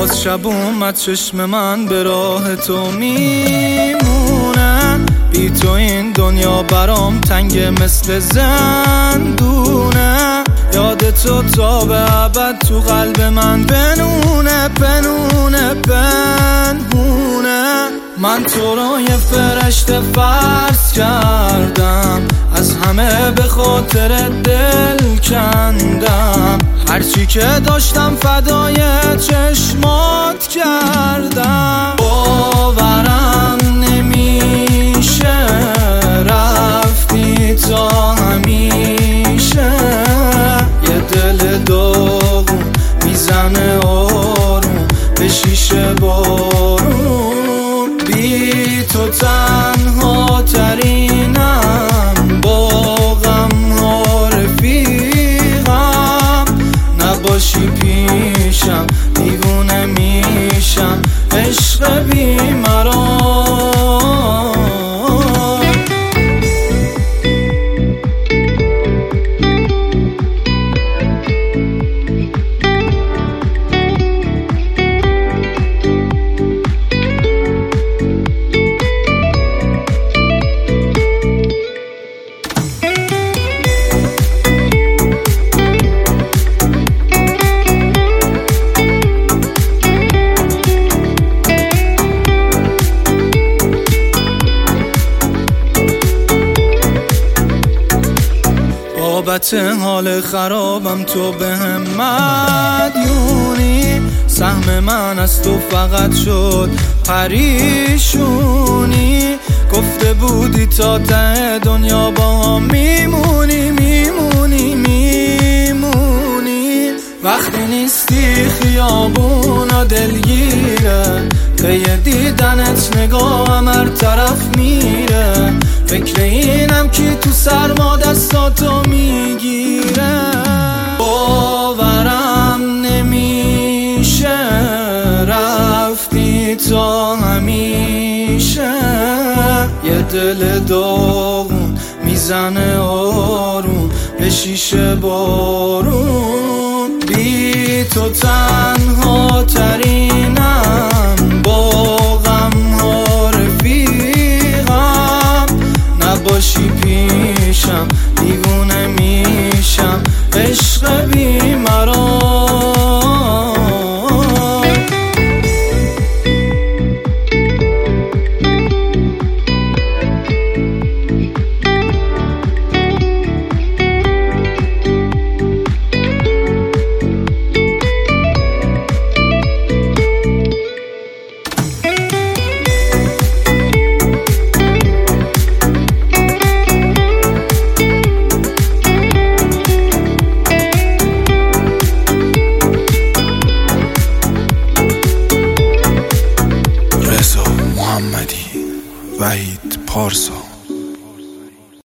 باز شب اومد چشم من به راه تو میمونه، بی تو این دنیا برام تنگ مثل زندونه. یاد تو تا به ابد تو قلب من بنونه بنونه بنونه. من تو رو یه فرشته فرض کردم، از همه به خاطر دل کندم، هرچی که داشتم فدای چشمات کردم. باورم نمیشه رفتی تا همیشه، یه دل داغون میزنه آروم به شیشه بارون. بی تو تنها ترینم، با غم ها رفیقم، نباشی پیشم دیوونه میشم عشق بیمرام. بابت حال خرابم تو به هم مدیونی، سهم من از تو فقط شد پریشونی. گفته بودی تا ته دنیا با هم میمونی میمونی میمونی. وقتی نیستی خیابونا دلگیره، پی دیدنت نگاهم هر طرف میره، فکر اینم که تو سرما دستاتو میگیره. باورم نمیشه رفتی تا همیشه، یه دل داغون میزنه آروم به شیشه بارون. بی تو تنها ترینم، با غم ها رفیقم، نباشی پیشم دیوونه میشم عشق بیمرام. وحید پارسا.